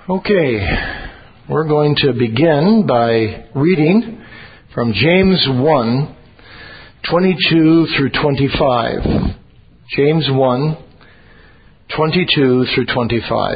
Okay, we're going to begin by reading from James 1, 22 through 25. James 1, 22 through 25.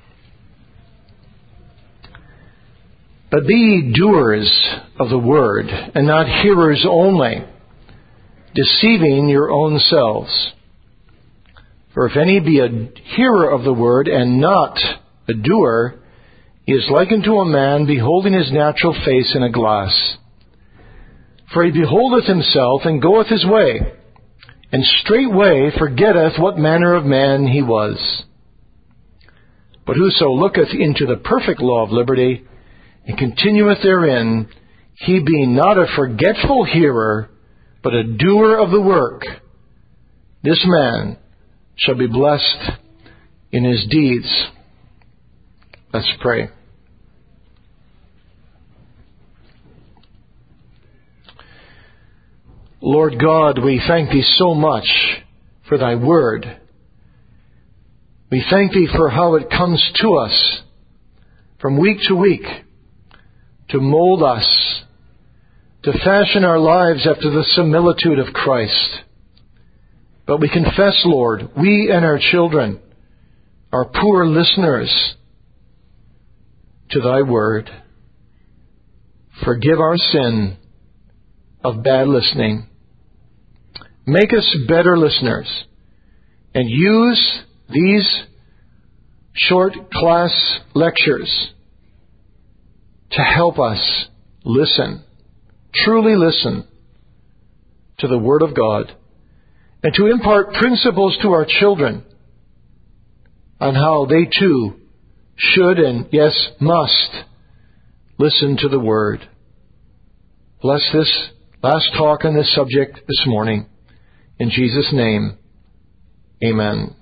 But be ye doers of the word, and not hearers only, deceiving your own selves. For if any be a hearer of the word, and not a doer, he is like unto a man beholding his natural face in a glass. For he beholdeth himself, and goeth his way, and straightway forgetteth what manner of man he was. But whoso looketh into the perfect law of liberty, and continueth therein, he being not a forgetful hearer, but a doer of the work, this man shall be blessed in his deeds. Let's pray. Lord God, we thank Thee so much for Thy Word. We thank Thee for how it comes to us from week to week to mold us, to fashion our lives after the similitude of Christ. But we confess, Lord, we and our children are poor listeners to Thy Word. Forgive our sin of bad listening. Make us better listeners, and use these short class lectures to help us listen, truly listen to the Word of God, and to impart principles to our children on how they too should and, yes, must listen to the Word. Bless this last talk on this subject this morning. In Jesus' name, amen.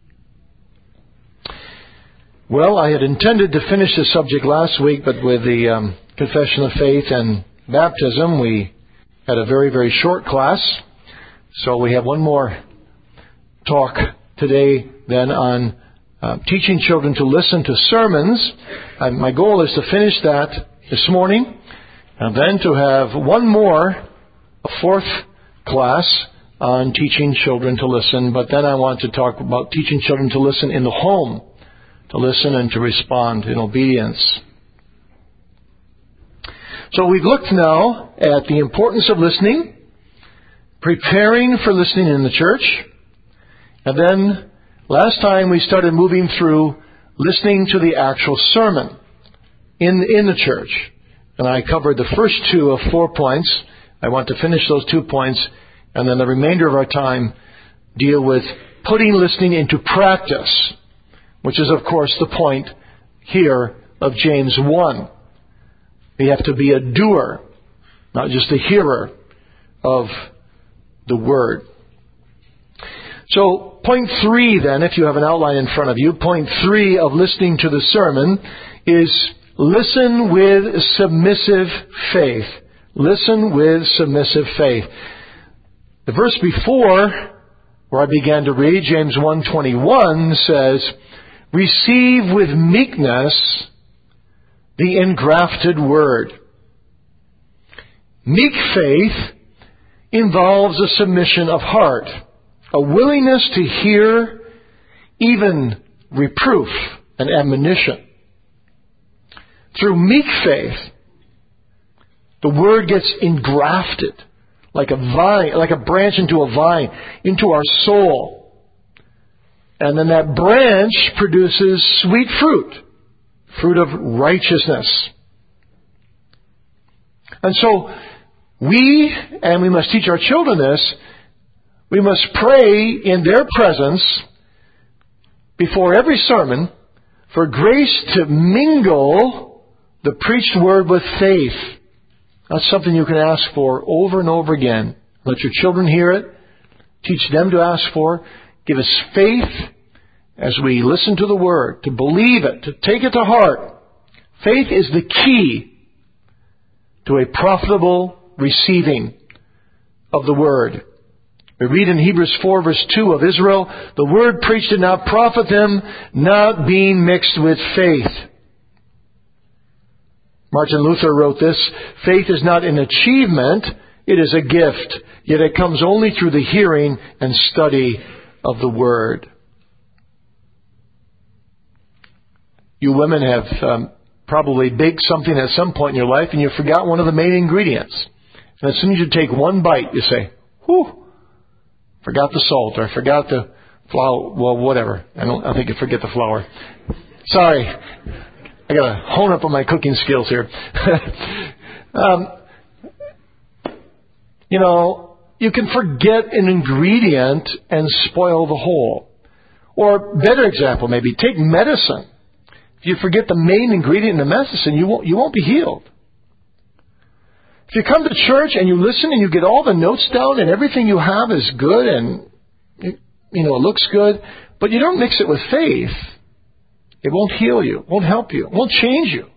Well, I had intended to finish the subject last week, but with the confession of faith and baptism, we had a very, very short class. So we have one more talk today then on teaching children to listen to sermons. My goal is to finish that this morning, and then to have one more, a fourth class on teaching children to listen. But then I want to talk about teaching children to listen in the home, to listen and to respond in obedience. So we've looked now at the importance of listening, preparing for listening in the church, and then last time we started moving through listening to the actual sermon in the church. And I covered the first two of 4 points. I want to finish those 2 points, and then the remainder of our time deal with putting listening into practice, which is, of course, the point here of James 1. We have to be a doer, not just a hearer of the Word. So, point 3 then, if you have an outline in front of you, point 3 of listening to the sermon is listen with submissive faith. Listen with submissive faith. The verse before, where I began to read, James 1:21, says, receive with meekness the engrafted word. Meek faith involves a submission of heart, a willingness to hear even reproof and admonition. Through meek faith, the word gets engrafted like a vine, like a branch into a vine, into our soul. And then that branch produces sweet fruit, fruit of righteousness. And so we must teach our children this, we must pray in their presence before every sermon for grace to mingle the preached word with faith. That's something you can ask for over and over again. Let your children hear it. Teach them to ask for. Give us faith as we listen to the Word, to believe it, to take it to heart. Faith is the key to a profitable receiving of the Word. We read in Hebrews 4 verse 2 of Israel, the Word preached did not profit them, not being mixed with faith. Martin Luther wrote this, "Faith is not an achievement, it is a gift, yet it comes only through the hearing and study of the Word." You women have probably baked something at some point in your life and you forgot one of the main ingredients. And as soon as you take one bite, you say, "Whew, forgot the salt," or "I forgot the flour." Well, whatever. I think you forget the flour. Sorry. I got to hone up on my cooking skills here. You can forget an ingredient and spoil the whole. Or better example, maybe take medicine. If you forget the main ingredient in the medicine, you won't be healed. If you come to church and you listen and you get all the notes down and everything you have is good and it looks good, but you don't mix it with faith, it won't heal you, it won't help you, it won't change you.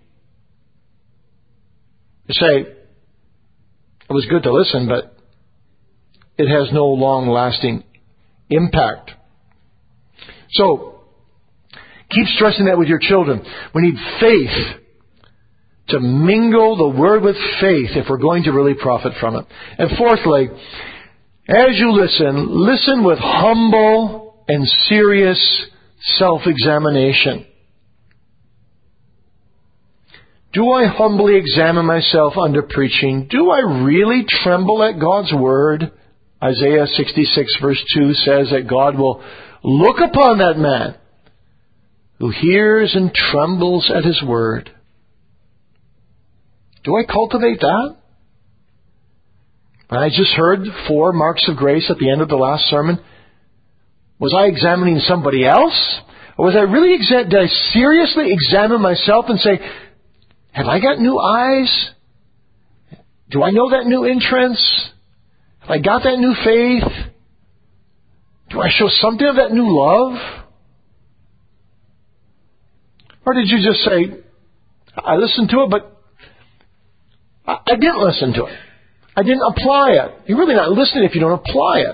You say, "It was good to listen, but it has no long-lasting impact." So, keep stressing that with your children. We need faith to mingle the Word with faith if we're going to really profit from it. And fourthly, as you listen with humble and serious self-examination. Do I humbly examine myself under preaching? Do I really tremble at God's Word? Isaiah 66 verse 2 says that God will look upon that man who hears and trembles at His Word. Do I cultivate that? I just heard 4 marks of grace at the end of the last sermon. Was I examining somebody else? Or was I really did I seriously examine myself and say, have I got new eyes? Do I know that new entrance? Have I got that new faith? Do I show something of that new love? Or did you just say, I listened to it, but I didn't listen to it. I didn't apply it. You're really not listening if you don't apply it.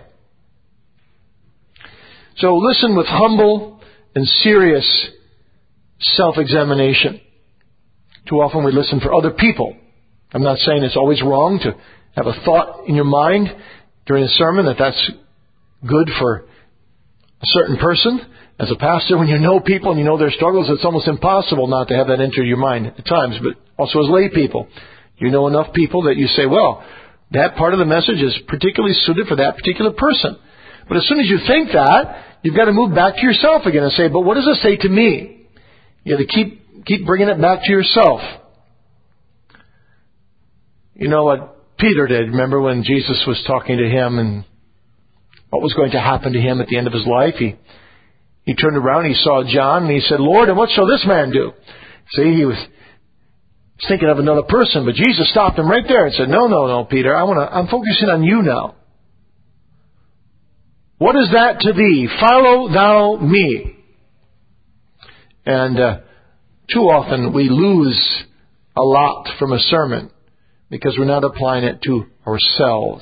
So listen with humble and serious self-examination. Too often we listen for other people. I'm not saying it's always wrong to have a thought in your mind during a sermon that's good for a certain person. As a pastor, when you know people and you know their struggles, it's almost impossible not to have that enter your mind at times. But also as lay people, you know enough people that you say, well, that part of the message is particularly suited for that particular person. But as soon as you think that, you've got to move back to yourself again and say, but what does it say to me? You have to keep bringing it back to yourself. You know what Peter did, remember when Jesus was talking to him and what was going to happen to him at the end of his life? He turned around, he saw John, and he said, Lord, and what shall this man do? See, he was thinking of another person, but Jesus stopped him right there and said, No, Peter, I'm focusing on you now. What is that to thee? Follow thou me. And too often we lose a lot from a sermon because we're not applying it to ourselves.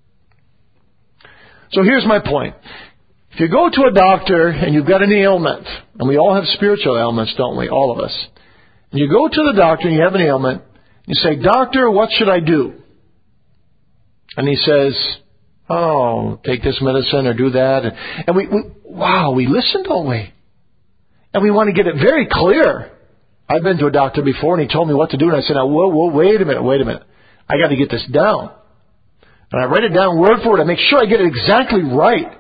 So here's my point. If you go to a doctor and you've got an ailment, and we all have spiritual ailments, don't we? All of us. And you go to the doctor and you have an ailment, you say, Doctor, what should I do? And he says, take this medicine or do that. And we listen, don't we? And we want to get it very clear. I've been to a doctor before and he told me what to do, and I said, whoa, wait a minute. I got to get this down. And I write it down word for word. I make sure I get it exactly right.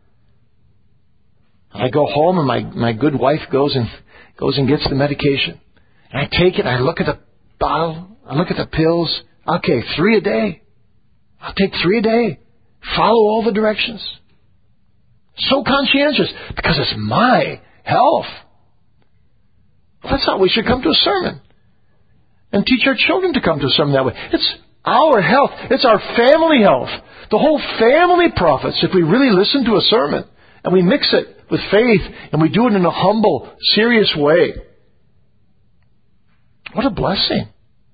I go home and my good wife goes and gets the medication. And I take it, I look at the bottle, I look at the pills. Okay, 3 a day. I'll take 3 a day. Follow all the directions. So conscientious because it's my health. That's how we should come to a sermon. And teach our children to come to a sermon that way. It's our health. It's our family health. The whole family profits if we really listen to a sermon and we mix it with faith and we do it in a humble, serious way. What a blessing.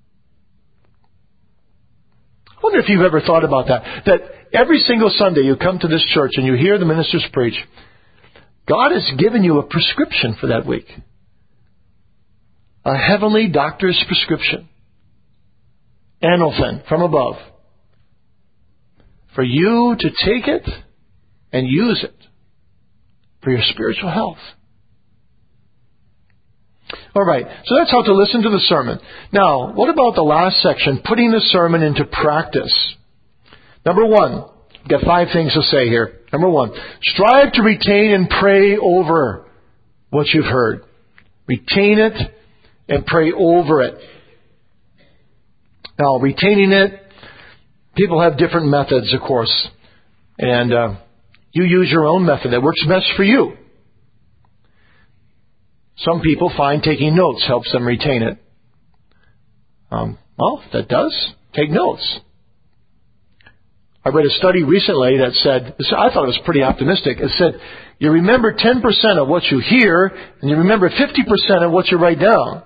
I wonder if you've ever thought about that every single Sunday you come to this church and you hear the ministers preach. God has given you a prescription for that week. A heavenly doctor's prescription. Anophen, from above, for you to take it and use it for your spiritual health. All right, so that's how to listen to the sermon. Now, what about the last section, putting the sermon into practice? Number one, we've got 5 things to say here. Number one, strive to retain and pray over what you've heard. Retain it and pray over it. Now, retaining it, people have different methods, of course. And you use your own method that works best for you. Some people find taking notes helps them retain it. Well, if that does, take notes. I read a study recently that said, I thought it was pretty optimistic. It said, you remember 10% of what you hear, and you remember 50% of what you write down.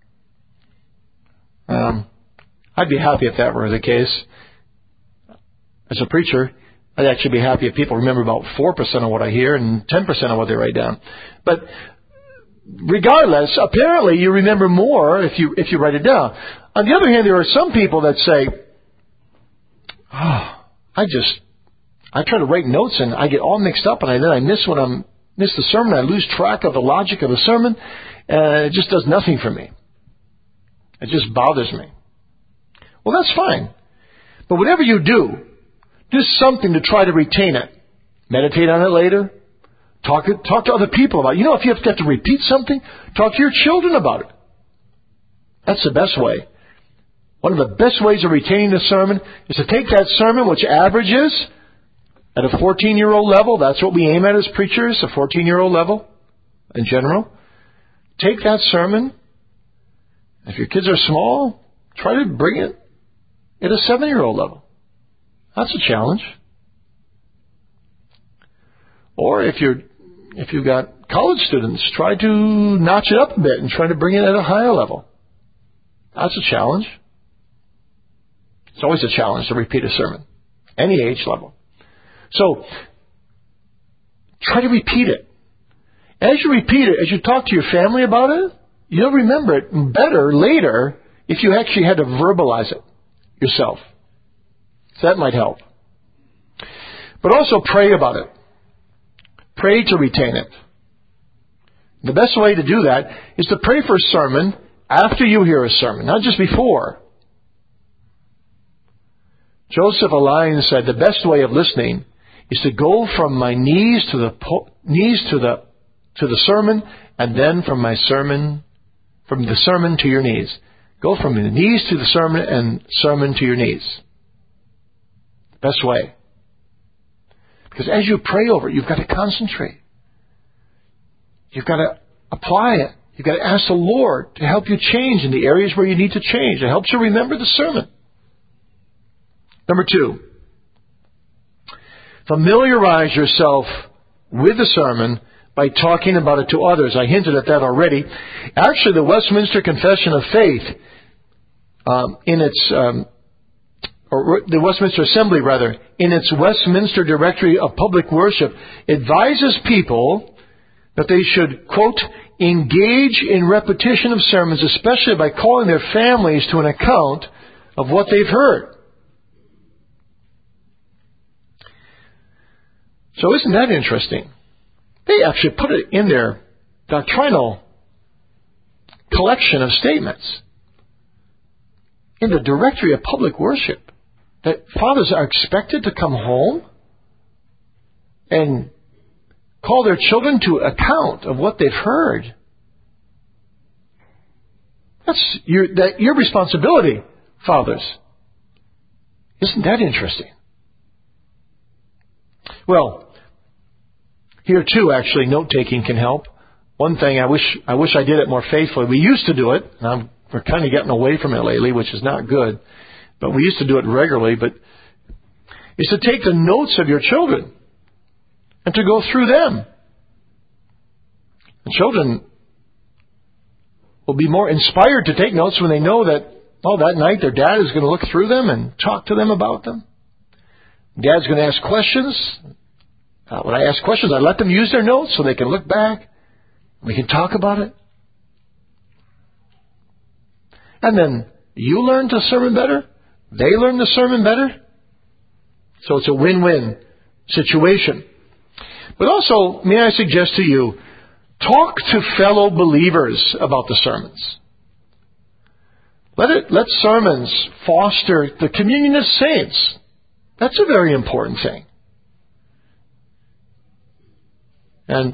I'd be happy if that were the case. As a preacher, I'd actually be happy if people remember about 4% of what I hear and 10% of what they write down. But regardless, apparently you remember more if you write it down. On the other hand, there are some people that say, I try to write notes and I get all mixed up and then I miss the sermon. I lose track of the logic of the sermon, and it just does nothing for me. It just bothers me. Well, that's fine. But whatever you do something to try to retain it. Meditate on it later. Talk to other people about it. If you have to repeat something, talk to your children about it. That's the best way. One of the best ways of retaining the sermon is to take that sermon, which averages at a 14-year-old level. That's what we aim at as preachers, a 14-year-old level in general. Take that sermon. If your kids are small, try to bring it at a 7-year-old level. That's a challenge. Or if you've got college students, try to notch it up a bit and try to bring it at a higher level. That's a challenge. It's always a challenge to repeat a sermon, any age level. So, try to repeat it. As you repeat it, as you talk to your family about it, you'll remember it better later if you actually had to verbalize it yourself. So that might help. But also pray about it. Pray to retain it. The best way to do that is to pray for a sermon after you hear a sermon, not just before. Joseph Alleine said the best way of listening is to go from my knees to the sermon, and then from the sermon to your knees. Go from the knees to the sermon and sermon to your knees. Best way. Because as you pray over it, you've got to concentrate. You've got to apply it. You've got to ask the Lord to help you change in the areas where you need to change. It helps you remember the sermon. Number 2, familiarize yourself with the sermon by talking about it to others. I hinted at that already. Actually, the Westminster Confession of Faith, the Westminster Assembly, in its Westminster Directory of Public Worship, advises people that they should, quote, engage in repetition of sermons, especially by calling their families to an account of what they've heard. So isn't that interesting? They actually put it in their doctrinal collection of statements in the Directory of Public Worship that fathers are expected to come home and call their children to account of what they've heard. That's your responsibility, fathers. Isn't that interesting? Well, here too, actually, note-taking can help. One thing I wish I did it more faithfully. We used to do it, and we're kind of getting away from it lately, which is not good. But we used to do it regularly. But is to take the notes of your children and to go through them. The children will be more inspired to take notes when they know that, that night their dad is going to look through them and talk to them about them. Dad's going to ask questions. When I ask questions, I let them use their notes so they can look back. We can talk about it. And then you learn to sermon better They learn the sermon better. So it's a win-win situation. But also, may I suggest to you, talk to fellow believers about the sermons. Let sermons foster the communion of saints. That's a very important thing. And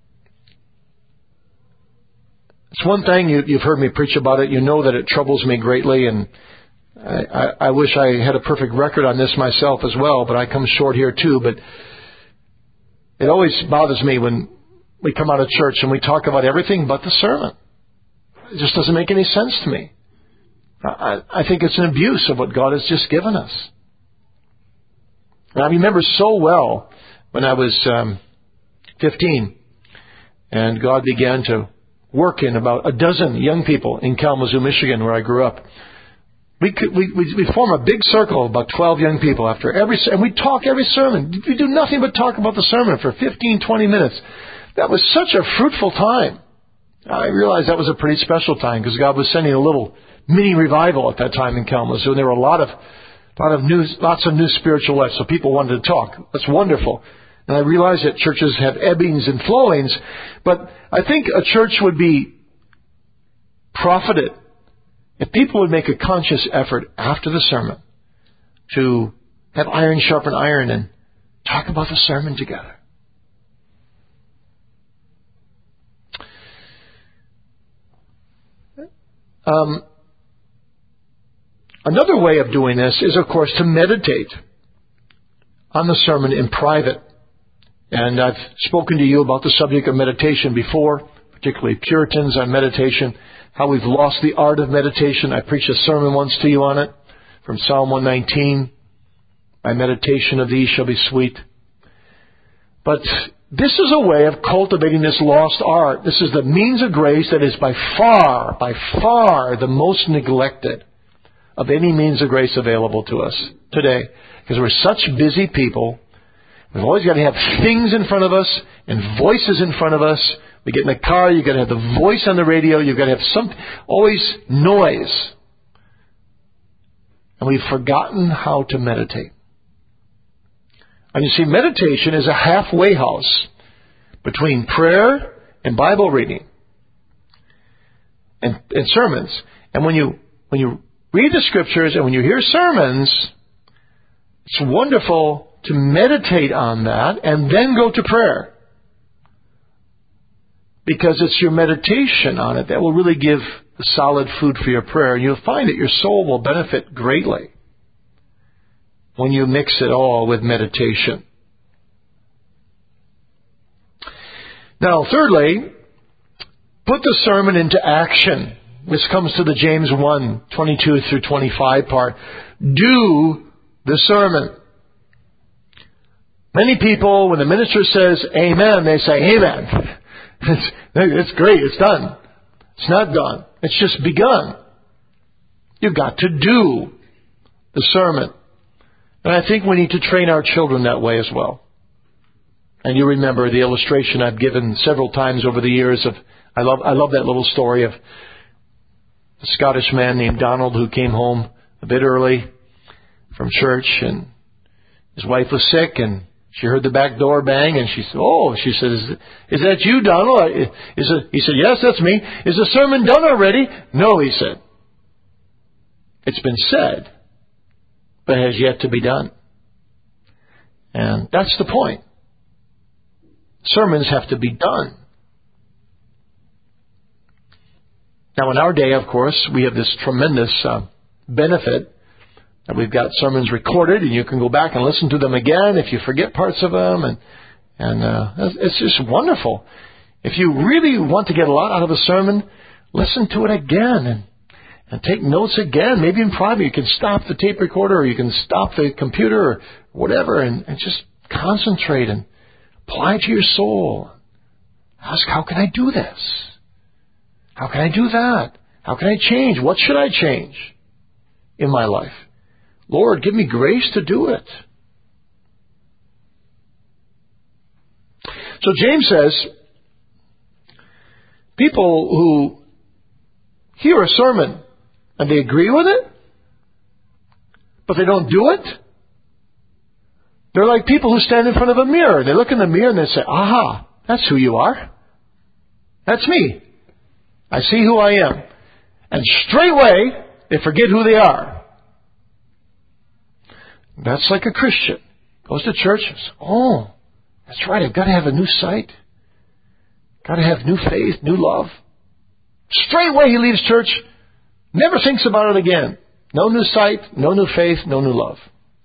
it's one thing, you've heard me preach about it. You know that it troubles me greatly, and I wish I had a perfect record on this myself as well, but I come short here too. But it always bothers me when we come out of church and we talk about everything but the sermon. It just doesn't make any sense to me. I think it's an abuse of what God has just given us. And I remember so well when I was 15, and God began to work in about a dozen young people in Kalamazoo, Michigan, where I grew up. We form a big circle of about 12 young people after and we talk every sermon. We do nothing but talk about the sermon for 15, 20 minutes. That was such a fruitful time. I realized that was a pretty special time because God was sending a little mini revival at that time in Kalamazoo. And there were lots of new spiritual life, so people wanted to talk. That's wonderful. And I realize that churches have ebbings and flowings, but I think a church would be profited if people would make a conscious effort after the sermon to have iron sharpen iron and talk about the sermon together. Another way of doing this is, of course, to meditate on the sermon in private. And I've spoken to you about the subject of meditation before, particularly Puritans on meditation, how we've lost the art of meditation. I preached a sermon once to you on it from Psalm 119. My meditation of thee shall be sweet. But this is a way of cultivating this lost art. This is the means of grace that is by far the most neglected of any means of grace available to us today. Because we're such busy people. We've always got to have things in front of us and voices in front of us. We get in the car, you've got to have the voice on the radio, you've got to have always noise. And we've forgotten how to meditate. And you see, meditation is a halfway house between prayer and Bible reading and sermons. And when you read the Scriptures and when you hear sermons, it's wonderful to meditate on that and then go to prayer. Because it's your meditation on it that will really give the solid food for your prayer. And you'll find that your soul will benefit greatly when you mix it all with meditation. Now, thirdly, put the sermon into action. This comes to the James 1, 22 through 25 part. Do the sermon. Many people, when the minister says amen, they say amen. It's great, it's done. It's not done. It's just begun. You've got to do the sermon. And I think we need to train our children that way as well. And you remember the illustration I've given several times over the years of, I love that little story of a Scottish man named Donald who came home a bit early from church, and his wife was sick, and she heard the back door bang, and she said, is that you, Donald? He said, yes, that's me. Is the sermon done already? No, he said. It's been said, but has yet to be done. And that's the point. Sermons have to be done. Now, in our day, of course, we have this tremendous benefit that we've got sermons recorded, and you can go back and listen to them again if you forget parts of them, and it's just wonderful. If you really want to get a lot out of a sermon, listen to it again and take notes again. Maybe in private you can stop the tape recorder, or you can stop the computer, or whatever, and just concentrate and apply to your soul. Ask, how can I do this? How can I do that? How can I change? What should I change in my life? Lord, give me grace to do it. So James says, people who hear a sermon and they agree with it, but they don't do it. They're like people who stand in front of a mirror. They look in the mirror and they say, aha, that's who you are. That's me. I see who I am. And straightway, they forget who they are. That's like a Christian. Goes to church and says, oh, that's right, I've got to have a new sight. Got to have new faith, new love. Straightway he leaves church, never thinks about it again. No new sight, no new faith, no new love.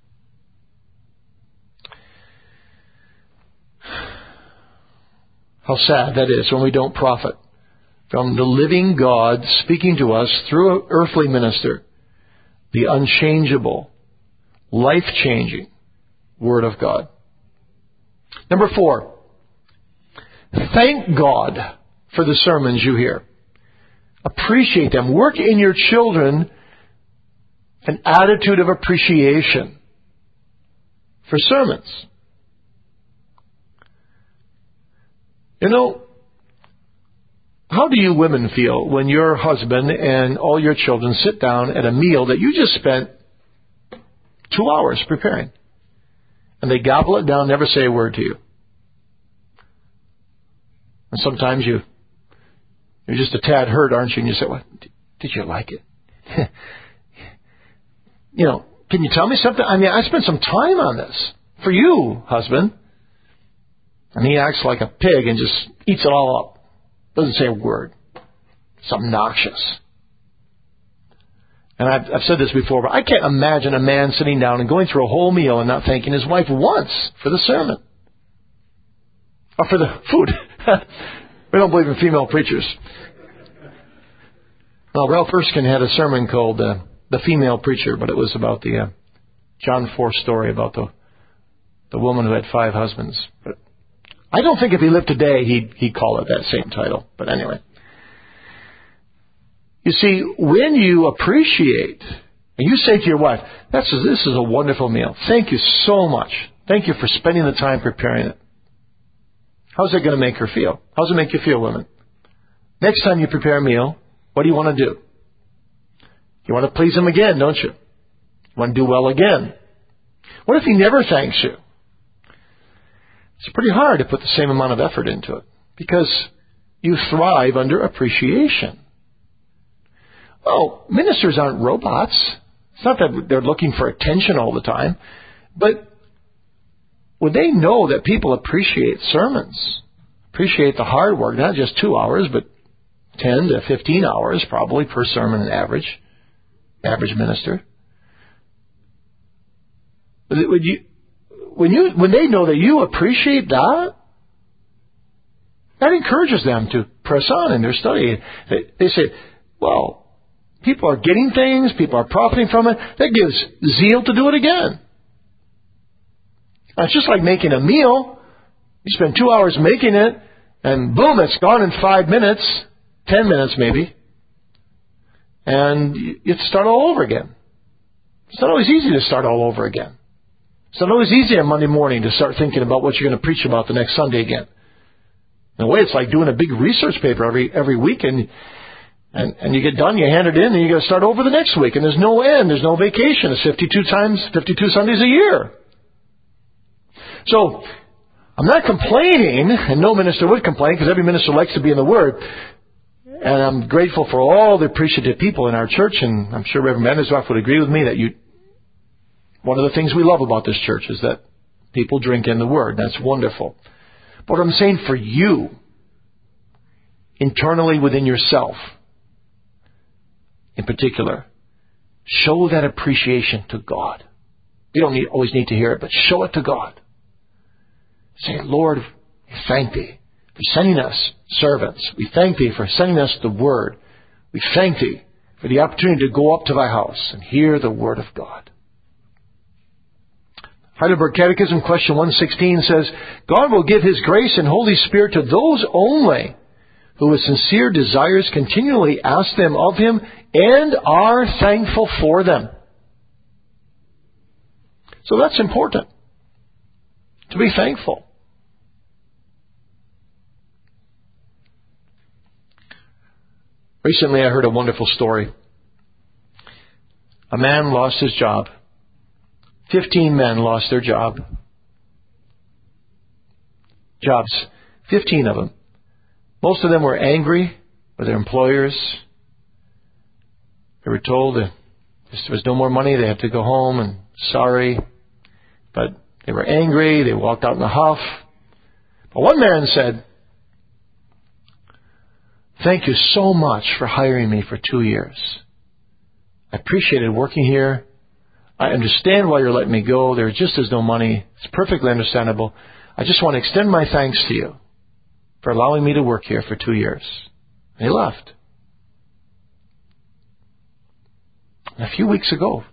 How sad that is when we don't profit from the living God speaking to us through an earthly minister, the unchangeable, life-changing Word of God. Number 4, thank God for the sermons you hear. Appreciate them. Work in your children an attitude of appreciation for sermons. You know, how do you women feel when your husband and all your children sit down at a meal that you just spent 2 hours preparing, and they gobble it down, never say a word to you? And sometimes you're just a tad hurt, aren't you? And you say, "What? Did you like it? You know, can you tell me something? I mean, I spent some time on this for you, husband." And he acts like a pig and just eats it all up. Doesn't say a word. It's obnoxious. And I've said this before, but I can't imagine a man sitting down and going through a whole meal and not thanking his wife once for the sermon. Or for the food. We don't believe in female preachers. Well, Ralph Erskine had a sermon called The Female Preacher, but it was about the John 4 story about the woman who had 5 husbands. But I don't think if he lived today, he'd call it that same title. But anyway. You see, when you appreciate, and you say to your wife, this is a wonderful meal. Thank you so much. Thank you for spending the time preparing it. How's that going to make her feel? How does it make you feel, women? Next time you prepare a meal, what do you want to do? You want to please him again, don't you? You want to do well again. What if he never thanks you? It's pretty hard to put the same amount of effort into it because you thrive under appreciation. Well, ministers aren't robots. It's not that they're looking for attention all the time, but would they know that people appreciate sermons, appreciate the hard work, not just 2 hours, but 10 to 15 hours probably per sermon, an average minister. When they know that you appreciate that, that encourages them to press on in their study. They say, well, people are getting things, people are profiting from it. That gives zeal to do it again. It's just like making a meal. You spend 2 hours making it, and boom, it's gone in 5 minutes, 10 minutes maybe. And you have to start all over again. It's not always easy to start all over again. It's not always easy on Monday morning to start thinking about what you're going to preach about the next Sunday again. In a way, it's like doing a big research paper every week, and you get done, you hand it in, and you got to start over the next week, and there's no end, there's no vacation. It's 52 Sundays a year. So, I'm not complaining, and no minister would complain, because every minister likes to be in the Word. And I'm grateful for all the appreciative people in our church, and I'm sure Reverend Vandersdorf would agree with me that one of the things we love about this church is that people drink in the Word. That's wonderful. But what I'm saying for you, internally within yourself, in particular, show that appreciation to God. You don't always need to hear it, but show it to God. Say, Lord, we thank Thee for sending us servants. We thank Thee for sending us the Word. We thank Thee for the opportunity to go up to Thy house and hear the Word of God. Heidelberg Catechism, question 116 says, God will give His grace and Holy Spirit to those only who with sincere desires continually ask them of Him and are thankful for them. So that's important, to be thankful. Recently I heard a wonderful story. A man lost his job 15 men lost their jobs. 15 of them. Most of them were angry with their employers. They were told that there was no more money. They had to go home and sorry. But they were angry. They walked out in a huff. But one man said, "Thank you so much for hiring me for 2 years. I appreciated working here. I understand why you're letting me go. There just is no money. It's perfectly understandable. I just want to extend my thanks to you for allowing me to work here for 2 years." And he left. And a few weeks ago,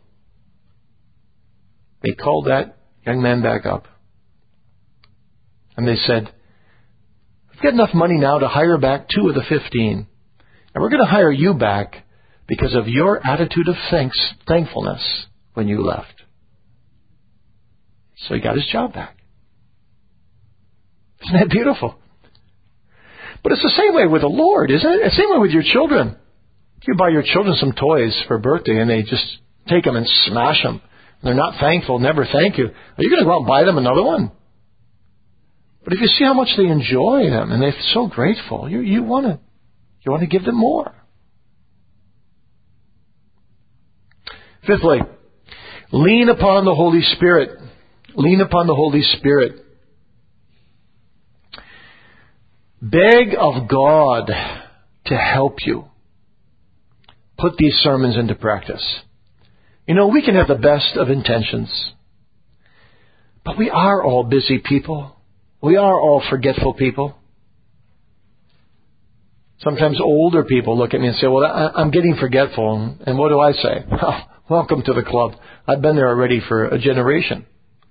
they called that young man back up. And they said, "We've got enough money now to hire back 2 of the 15. And we're going to hire you back because of your attitude of thankfulness when you left." So he got his job back. Isn't that beautiful? But it's the same way with the Lord, isn't it? It's the same way with your children. You buy your children some toys for a birthday and they just take them and smash them. And they're not thankful, never thank you. Are you going to go out and buy them another one? But if you see how much they enjoy them and they're so grateful, you want to give them more. Fifthly, lean upon the Holy Spirit. Lean upon the Holy Spirit. Beg of God to help you put these sermons into practice. You know, we can have the best of intentions, but we are all busy people. We are all forgetful people. Sometimes older people look at me and say, "Well, I'm getting forgetful." And what do I say? "Well, welcome to the club. I've been there already for a generation."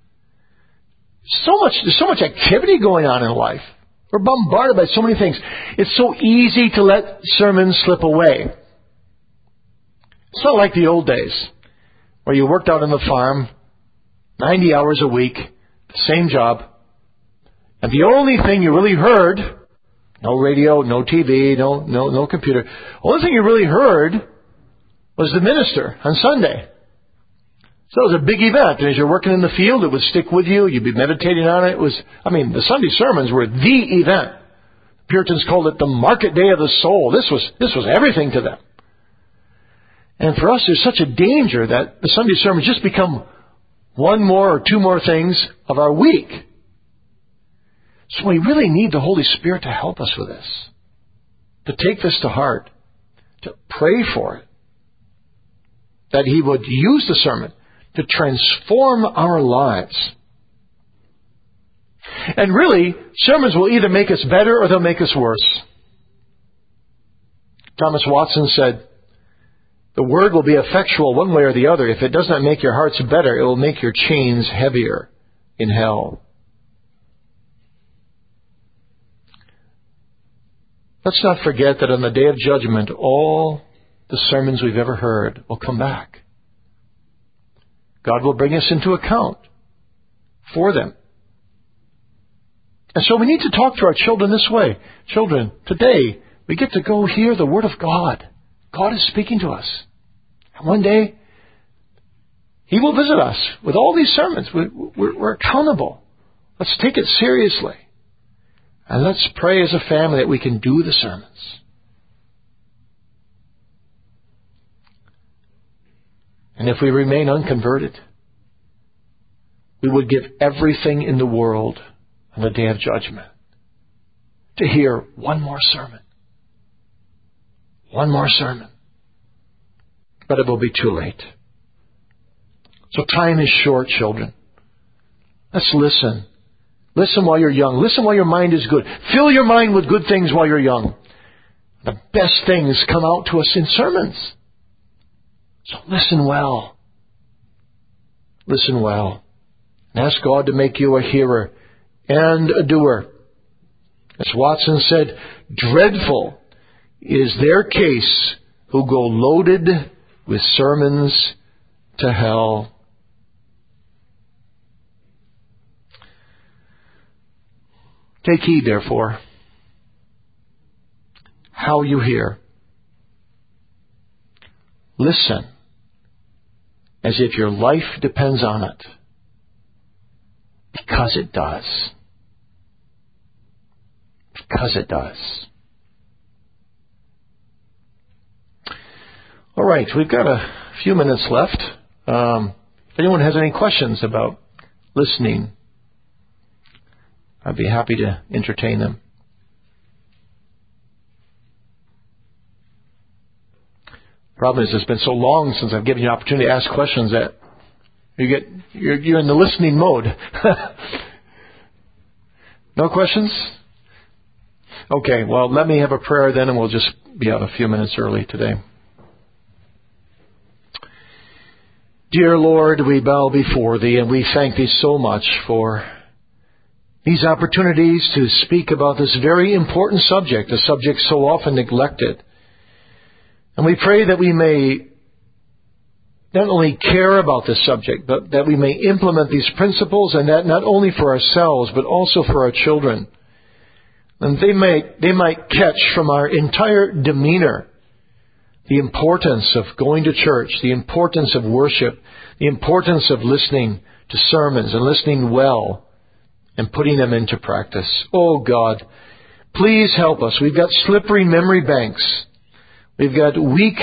There's so much activity going on in life. We're bombarded by so many things. It's so easy to let sermons slip away. It's not like the old days where you worked out on the farm 90 hours a week, the same job, and the only thing you really heard, no radio, no TV, no computer, the only thing you really heard was the minister on Sunday. So it was a big event. And as you're working in the field, it would stick with you. You'd be meditating on it. The Sunday sermons were the event. Puritans called it the market day of the soul. This was everything to them. And for us, there's such a danger that the Sunday sermons just become one more or two more things of our week. So we really need the Holy Spirit to help us with this, to take this to heart, to pray for it, that He would use the sermon to transform our lives. And really, sermons will either make us better or they'll make us worse. Thomas Watson said, "The word will be effectual one way or the other. If it does not make your hearts better, it will make your chains heavier in hell." Let's not forget that on the day of judgment, all the sermons we've ever heard will come back. God will bring us into account for them. And so we need to talk to our children this way. Children, today we get to go hear the Word of God. God is speaking to us. And one day, He will visit us with all these sermons. We're accountable. Let's take it seriously. And let's pray as a family that we can do the sermons. And if we remain unconverted, we would give everything in the world on the day of judgment to hear one more sermon. One more sermon. But it will be too late. So time is short, children. Let's listen. Listen while you're young. Listen while your mind is good. Fill your mind with good things while you're young. The best things come out to us in sermons. So listen well. Listen well. And ask God to make you a hearer and a doer. As Watson said, dreadful is their case who go loaded with sermons to hell. Take heed, therefore, how you hear. Listen as if your life depends on it. Because it does. Because it does. All right, we've got a few minutes left. If anyone has any questions about listening, I'd be happy to entertain them. Problem is, it's been so long since I've given you an opportunity to ask questions that you're in the listening mode. No questions? Okay, well, let me have a prayer then, and we'll just be out a few minutes early today. Dear Lord, we bow before Thee, and we thank Thee so much for these opportunities to speak about this very important subject, a subject so often neglected. And we pray that we may not only care about this subject, but that we may implement these principles, and that not only for ourselves, but also for our children. And they might catch from our entire demeanor the importance of going to church, the importance of worship, the importance of listening to sermons and listening well and putting them into practice. Oh God, please help us. We've got slippery memory banks. We've got weak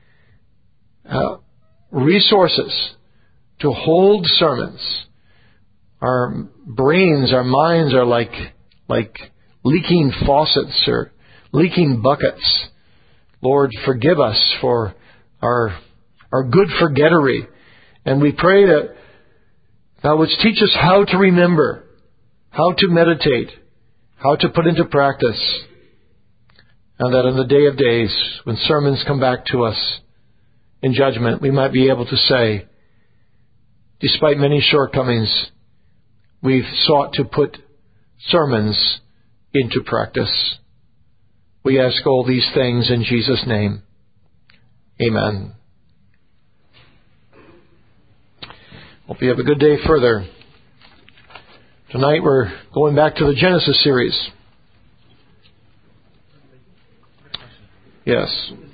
resources to hold sermons. Our brains, our minds are like leaking faucets or leaking buckets. Lord, forgive us for our good forgettery. And we pray that Thou wouldst teach us how to remember, how to meditate, how to put into practice. And that in the day of days, when sermons come back to us in judgment, we might be able to say, despite many shortcomings, we've sought to put sermons into practice. We ask all these things in Jesus' name. Amen. Hope you have a good day further. Tonight we're going back to the Genesis series. Yes.